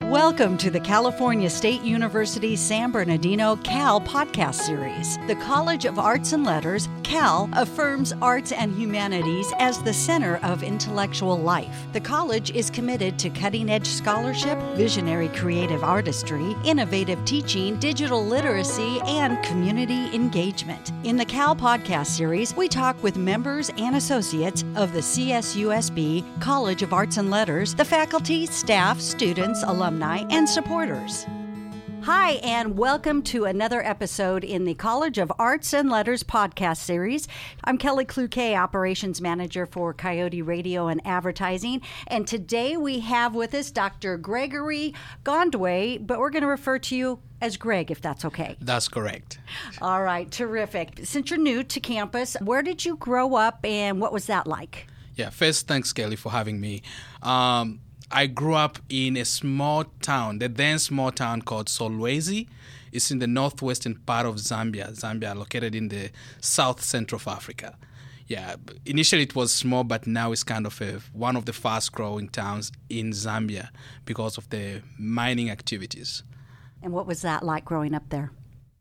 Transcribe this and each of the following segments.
Welcome to the California State University San Bernardino CAL podcast series. The College of Arts and Letters, CAL, affirms arts and humanities as the center of intellectual life. The college is committed to cutting-edge scholarship, visionary creative artistry, innovative teaching, digital literacy, and community engagement. In the CAL podcast series, we talk with members and associates of the CSUSB College of Arts and Letters, the faculty, staff, students, alumni, and supporters. Hi, and welcome to another episode in the College of Arts and Letters podcast series. I'm Kelly Cloquet, Operations Manager for Coyote Radio and Advertising, and today we have with us Dr. Gregory Gondway, but we're going to refer to you as Greg, if that's okay. That's correct. All right, terrific. Since you're new to campus, where did you grow up and what was that like? Yeah, first, thanks, Kelly, for having me. I grew up in a small town, the then small town called Solwezi. It's in the northwestern part of Zambia, located in the south center of Africa. Yeah, initially it was small, but now it's kind of one of the fast-growing towns in Zambia because of the mining activities. And what was that like growing up there?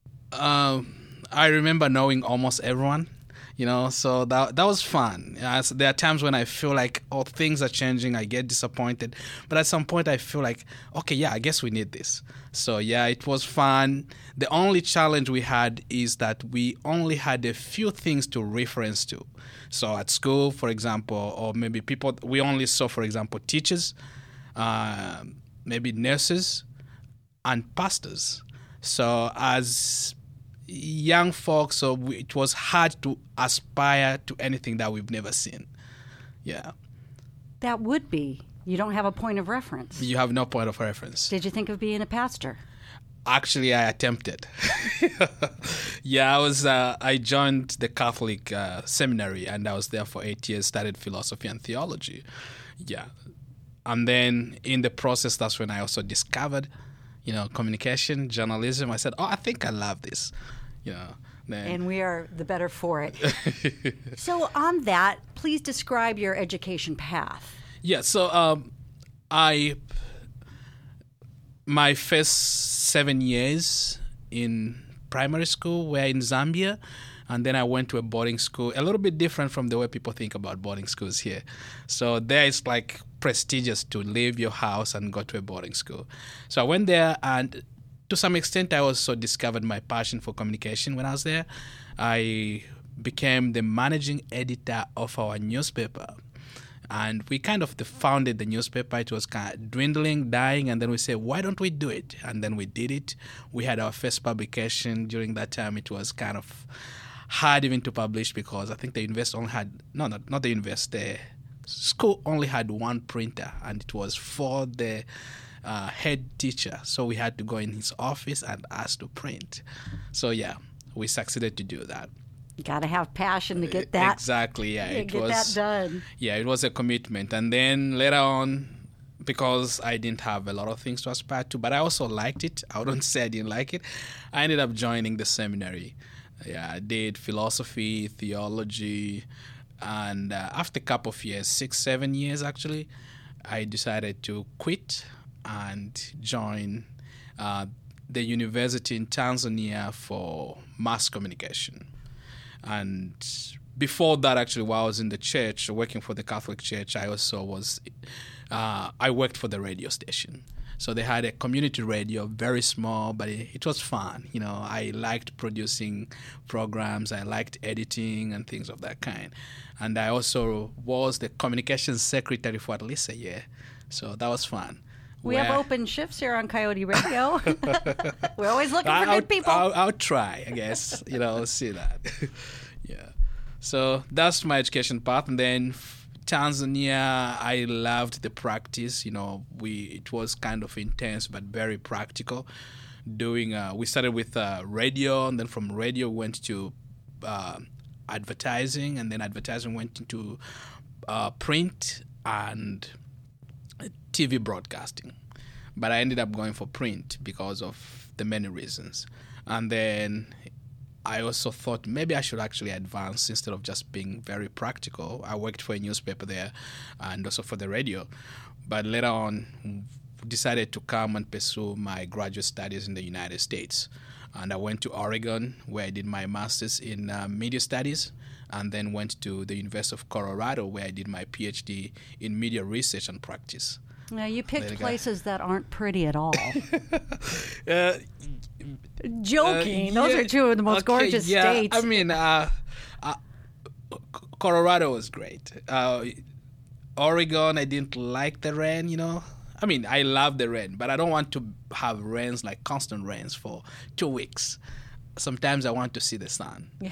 I remember knowing almost everyone. So that was fun. So there are times when I feel like, things are changing, I get disappointed. But at some point I feel like, okay, yeah, I guess we need this. So yeah, it was fun. The only challenge we had is that we only had a few things to reference to. So at school, for example, or maybe we only saw, for example, teachers, maybe nurses, and pastors. So as young folks, so it was hard to aspire to anything that we've never seen. Yeah. That would be. You don't have a point of reference. You have no point of reference. Did you think of being a pastor? Actually, I attempted. Yeah, I joined the Catholic seminary, and I was there for 8 years, studied philosophy and theology. Yeah. And then in the process, that's when I also discovered communication, journalism. I said, I think I love this. And we are the better for it. So on that, please describe your education path. Yeah, so my first 7 years in primary school were in Zambia, and then I went to a boarding school, a little bit different from the way people think about boarding schools here. So there it's like prestigious to leave your house and go to a boarding school. So I went there, and to some extent I also discovered my passion for communication when I was there. I became the managing editor of our newspaper. And we kind of founded the newspaper. It was kind of dwindling, dying, and then we said, why don't we do it? And then we did it. We had our first publication. During that time, it was kind of hard even to publish because I think the university only had, not the university, the school only had one printer, and it was for the head teacher. So we had to go in his office and ask to print. So yeah, we succeeded to do that. You got to have passion to get that. Exactly, yeah. Get that done. Yeah, it was a commitment. And then later on, because I didn't have a lot of things to aspire to, but I also liked it. I wouldn't say I didn't like it. I ended up joining the seminary. Yeah, I did philosophy, theology, and after a couple of years, 6-7 years actually, I decided to quit and join the university in Tanzania for mass communication. And before that, actually, while I was in the church, working for the Catholic Church, I also I worked for the radio station. So they had a community radio, very small, but it was fun. I liked producing programs. I liked editing and things of that kind. And I also was the communications secretary for at least a year. So that was fun. We have open shifts here on Coyote Radio. We're always looking for good people. I'll try, I guess. See that. Yeah. So that's my education path. And then Tanzania, I loved the practice. It was kind of intense, but very practical. We started with radio, and then from radio went to advertising, and then advertising went into print and TV broadcasting. But I ended up going for print because of the many reasons. And then I also thought maybe I should actually advance instead of just being very practical. I worked for a newspaper there and also for the radio. But later on, decided to come and pursue my graduate studies in the United States. And I went to Oregon, where I did my master's in media studies, and then went to the University of Colorado, where I did my PhD in media research and practice. Now, you picked places that aren't pretty at all. Joking. Those are two of the most gorgeous states. I mean, Colorado was great. Oregon, I didn't like the rain, I mean, I love the rain, but I don't want to have rains, like constant rains for 2 weeks. Sometimes I want to see the sun. Yeah.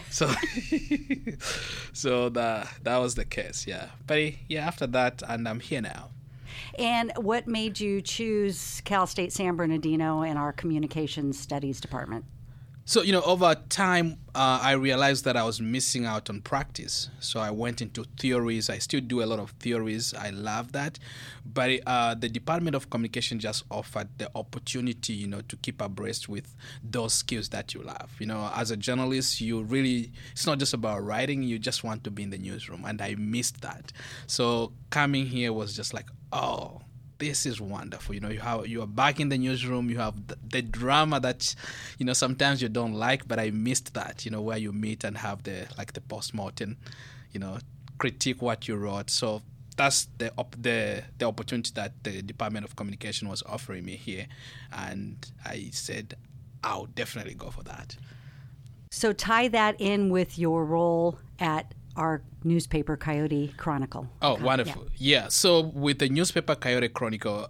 So that was the case, yeah. But after that, and I'm here now. And what made you choose Cal State San Bernardino in our Communications Studies department? So, over time, I realized that I was missing out on practice. So I went into theories. I still do a lot of theories. I love that. But the Department of Communication just offered the opportunity, to keep abreast with those skills that you love. As a journalist, it's not just about writing. You just want to be in the newsroom. And I missed that. So coming here was just like, oh, this is wonderful. You are back in the newsroom. You have the drama that, sometimes you don't like, but I missed that, where you meet and have the post-mortem, critique what you wrote. So that's the opportunity that the Department of Communication was offering me here. And I said, I'll definitely go for that. So tie that in with your role at our newspaper, Coyote Chronicle. Oh, wonderful. Yeah. So with the newspaper, Coyote Chronicle,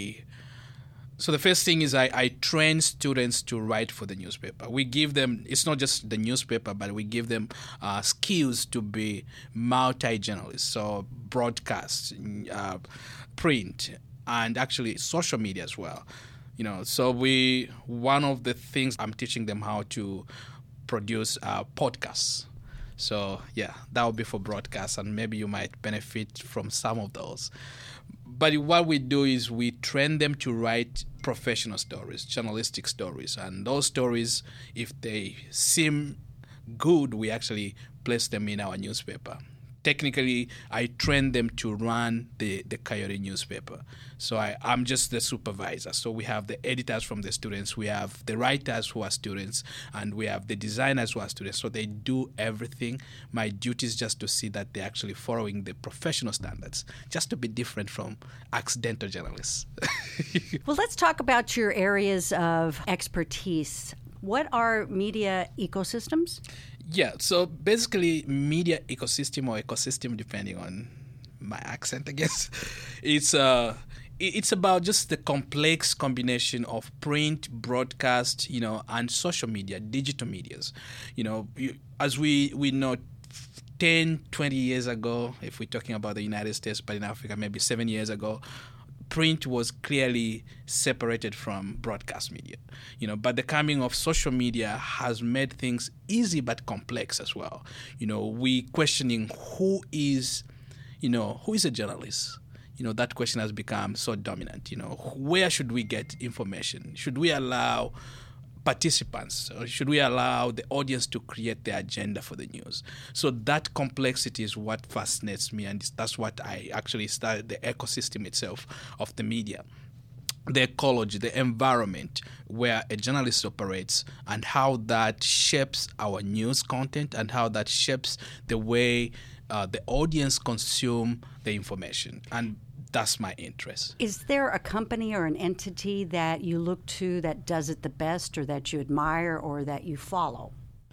so the first thing is I train students to write for the newspaper. We give them, it's not just the newspaper, but we give them skills to be multi-journalists. So broadcast, print, and actually social media as well. So one of the things I'm teaching them how to produce podcasts. So, that would be for broadcast, and maybe you might benefit from some of those. But what we do is we train them to write professional stories, journalistic stories. And those stories, if they seem good, we actually place them in our newspaper. Technically, I train them to run the Coyote newspaper. So I'm just the supervisor. So we have the editors from the students, we have the writers who are students, and we have the designers who are students. So they do everything. My duty is just to see that they're actually following the professional standards, just to be different from accidental journalists. Well, let's talk about your areas of expertise. What are media ecosystems? Yeah, so basically media ecosystem or ecosystem, depending on my accent, I guess, it's about just the complex combination of print, broadcast, and social media, digital medias. As we know, 10, 20 years ago, if we're talking about the United States, but in Africa, maybe 7 years ago, print was clearly separated from broadcast media, but the coming of social media has made things easy but complex as well. We questioning who is a journalist. That question has become so dominant. Where should we get information? Should we allow participants, or should we allow the audience to create the agenda for the news? So that complexity is what fascinates me, and that's what I actually started the ecosystem itself of the media. The ecology, the environment where a journalist operates, and how that shapes our news content, and how that shapes the way the audience consume the information. And that's my interest. Is there a company or an entity that you look to that does it the best, or that you admire, or that you follow?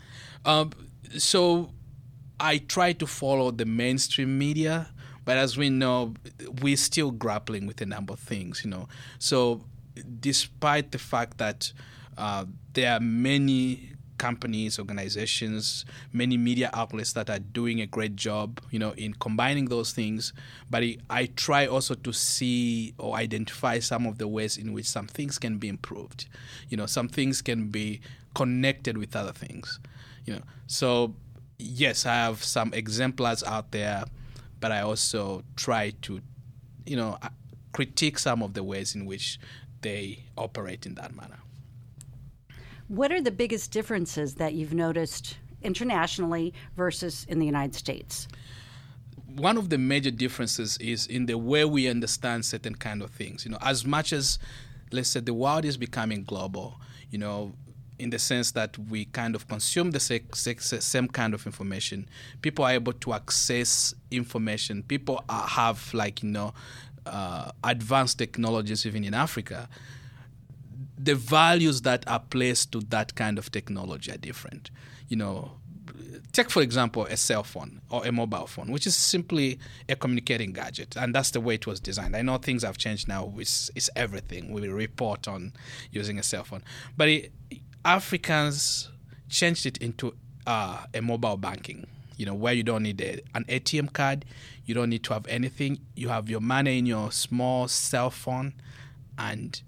So I try to follow the mainstream media, but as we know, we're still grappling with a number of things, So despite the fact that there are many companies, organizations, many media outlets that are doing a great job, in combining those things. But I try also to see or identify some of the ways in which some things can be improved. Some things can be connected with other things. So yes, I have some exemplars out there, but I also try to, critique some of the ways in which they operate in that manner. What are the biggest differences that you've noticed internationally versus in the United States? one of the major differences is in the way we understand certain kind of things. As much as, let's say, the world is becoming global, in the sense that we kind of consume the same kind of information. People are able to access information. People have advanced technologies even in Africa. The values that are placed to that kind of technology are different. Take, for example, a cell phone or a mobile phone, which is simply a communicating gadget, and that's the way it was designed. I know things have changed now. It's everything. We report on using a cell phone. But Africans changed it into a mobile banking, where you don't need an ATM card. You don't need to have anything. You have your money in your small cell phone, and,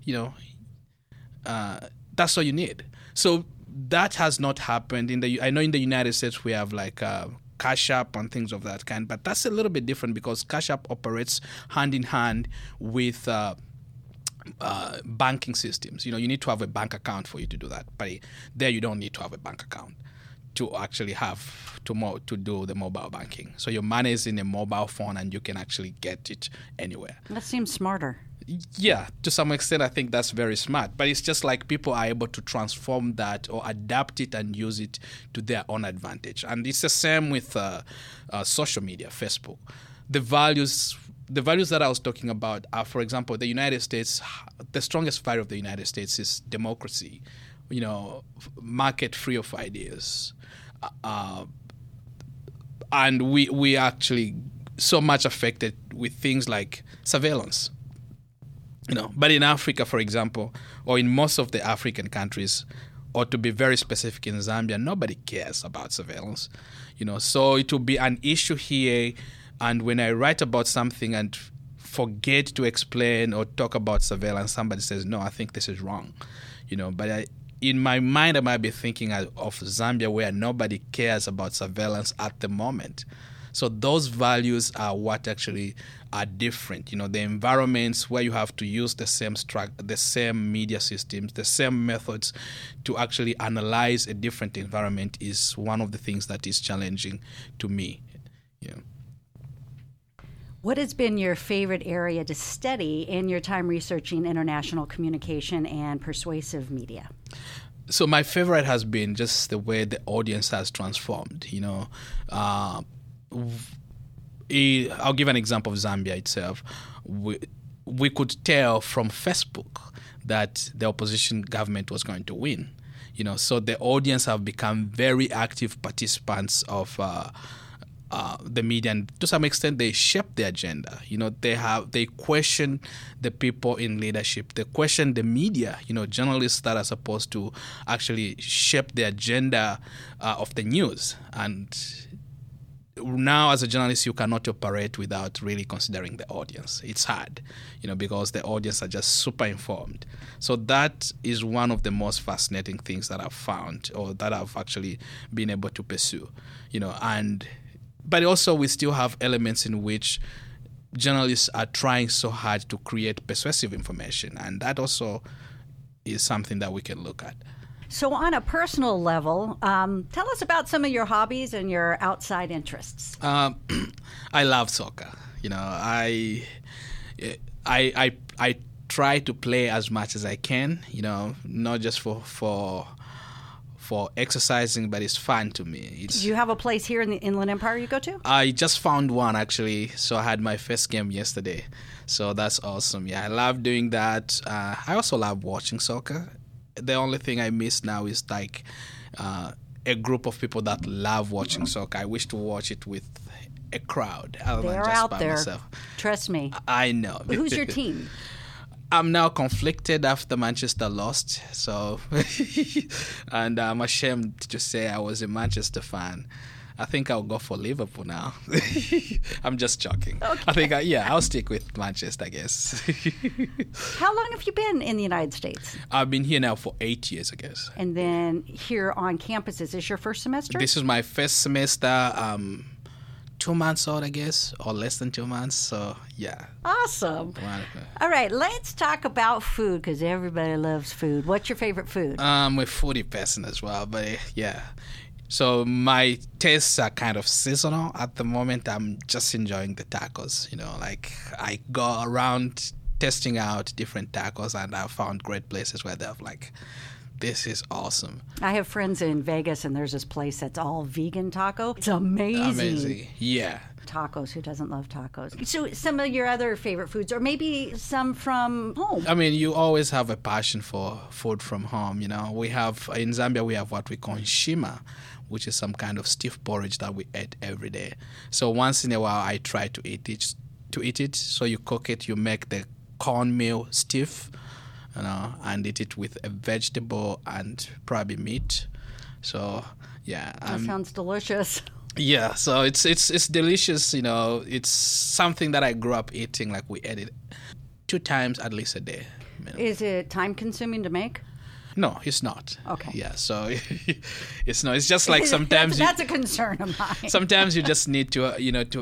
that's all you need. So that has not happened. I know in the United States we have Cash App and things of that kind, but that's a little bit different because Cash App operates hand in hand with banking systems. You need to have a bank account for you to do that, but there you don't need to have a bank account to actually have to do the mobile banking. So your money is in a mobile phone and you can actually get it anywhere. That seems smarter. Yeah, to some extent, I think that's very smart. But it's just like people are able to transform that or adapt it and use it to their own advantage. And it's the same with social media, Facebook. The values that I was talking about are, for example, the United States. The strongest value of the United States is democracy. Market free of ideas, and we are actually so much affected with things like surveillance. But in Africa, for example, or in most of the African countries, or to be very specific in Zambia, nobody cares about surveillance. So it will be an issue here, and when I write about something and forget to explain or talk about surveillance, somebody says, no, I think this is wrong. But in my mind, I might be thinking of Zambia where nobody cares about surveillance at the moment. So those values are what actually are different. The environments where you have to use the same media systems, the same methods to actually analyze a different environment is one of the things that is challenging to me. What has been your favorite area to study in your time researching international communication and persuasive media? So my favorite has been just the way the audience has transformed. I'll give an example of Zambia itself. We could tell from Facebook that the opposition government was going to win. So the audience have become very active participants of the media, and to some extent they shape the agenda. They question the people in leadership. They question the media. Journalists that are supposed to actually shape the agenda of the news. And now, as a journalist, you cannot operate without really considering the audience. It's hard, because the audience are just super informed. So that is one of the most fascinating things that I've found, or that I've actually been able to pursue. But also we still have elements in which journalists are trying so hard to create persuasive information, and that also is something that we can look at. So on a personal level, tell us about some of your hobbies and your outside interests. I love soccer. I try to play as much as I can. Not just for exercising, but it's fun to me. Do you have a place here in the Inland Empire you go to? I just found one, actually. So I had my first game yesterday. So that's awesome. Yeah, I love doing that. I also love watching soccer. The only thing I miss now is a group of people that love watching soccer. I wish to watch it with a crowd other than just out by there. myself. Trust me. I know. Who's your team? I'm now conflicted after Manchester lost, and I'm ashamed to say I was a Manchester fan. I think I'll go for Liverpool now. I'm just joking. Okay. I think, I'll stick with Manchester, I guess. How long have you been in the United States? I've been here now for 8 years, I guess. And then here on campus, is this your first semester? This is my first semester. 2 months old, I guess, or less than 2 months. So, yeah. Awesome. All right, let's talk about food because everybody loves food. What's your favorite food? I'm a foodie person as well, but yeah. So my tastes are kind of seasonal. At the moment, I'm just enjoying the tacos. Like I go around testing out different tacos, and I've found great places where they're like, this is awesome. I have friends in Vegas, and there's this place that's all vegan taco. It's amazing. Amazing. Yeah. Tacos. Who doesn't love tacos? So some of your other favorite foods, or maybe some from home. I mean, you always have a passion for food from home. We have, in Zambia, we have what we call shima, which is some kind of stiff porridge that we eat every day. So once in a while, I try to eat it. So you cook it, you make the cornmeal stiff, and eat it with a vegetable and probably meat. So yeah, that sounds delicious. Yeah, so it's delicious. It's something that I grew up eating. Like we ate it 2 times at least a day. Is it time consuming to make? No, it's not. Okay. Yeah, so it's not. It's just like sometimes that's a concern of mine. Sometimes you just need to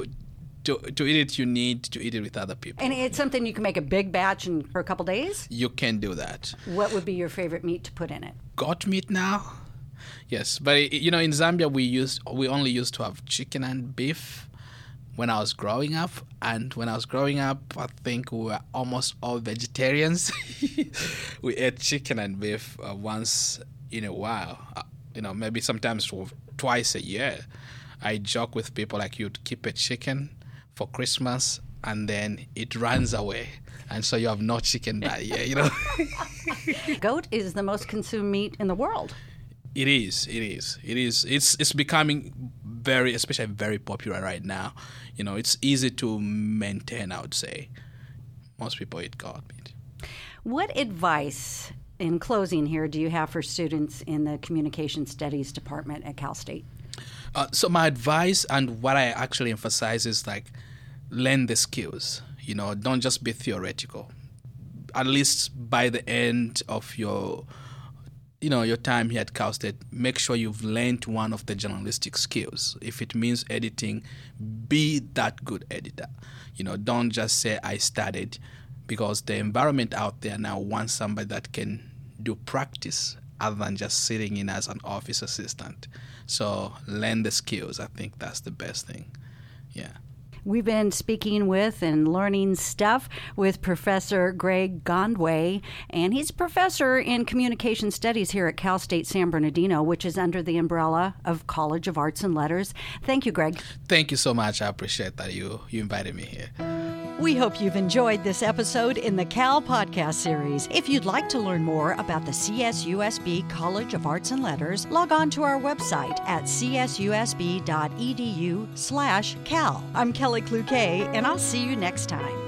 to eat it. You need to eat it with other people. And it's something you can make a big batch for a couple days. You can do that. What would be your favorite meat to put in it? Goat meat now. Yes, but in Zambia we only used to have chicken and beef when I was growing up, and when I was growing up, I think we were almost all vegetarians. We ate chicken and beef once in a while, maybe sometimes twice a year. I joke with people like you'd keep a chicken for Christmas and then it runs away, and so you have no chicken that year. Goat is the most consumed meat in the world. It is. It's becoming especially very popular right now. It's easy to maintain, I would say. Most people eat goat meat. What advice, in closing here, do you have for students in the Communication Studies Department at Cal State? So my advice, and what I actually emphasize, is like learn the skills. Don't just be theoretical. At least by the end of your time here at Cal State, make sure you've learned one of the journalistic skills. If it means editing, be that good editor. Don't just say I studied, because the environment out there now wants somebody that can do practice other than just sitting in as an office assistant. So learn the skills. I think that's the best thing. Yeah. We've been speaking with and learning stuff with Professor Greg Gondwe, and he's a professor in communication studies here at Cal State San Bernardino, which is under the umbrella of College of Arts and Letters. Thank you, Greg. Thank you so much. I appreciate that you invited me here. We hope you've enjoyed this episode in the Cal Podcast Series. If you'd like to learn more about the CSUSB College of Arts and Letters, log on to our website at csusb.edu/Cal. I'm Kelly Cloquet, and I'll see you next time.